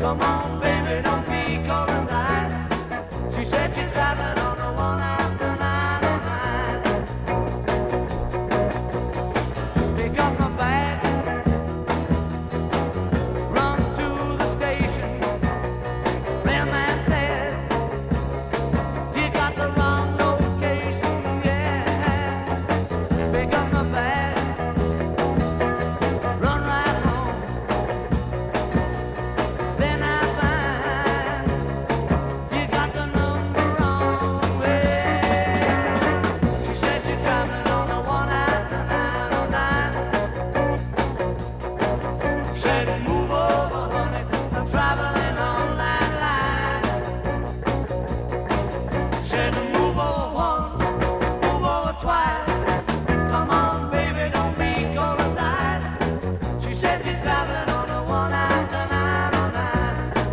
Come on, baby, don't be cold as ice. She said she's traveling on the one after 909. Pick up my bag, run to the station. Mailman said, you got the wrong location, yeah. Pick up my bag, run right home. Then I find you got the number wrong, well. She said you're traveling on the one after 909. Said move over, honey, I'm traveling on that line. Said move over once, move over twice. Come on, baby, don't be cold as ice. She said she's traveling on the one after 909.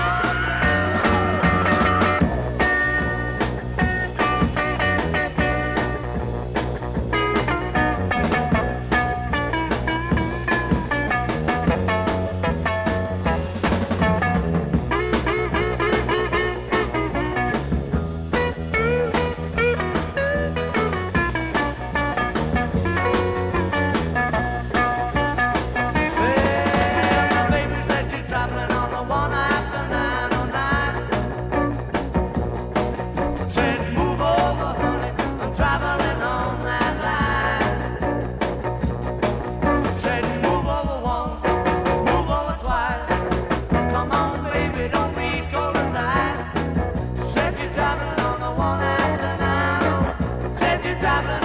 Well, my baby said she's traveling on the one after 909. Said move over, honey, I'm traveling on that line. Said move over once, move over twice. Come on, baby, don't be cold as ice. Said you're traveling on the one after 909. Said you're traveling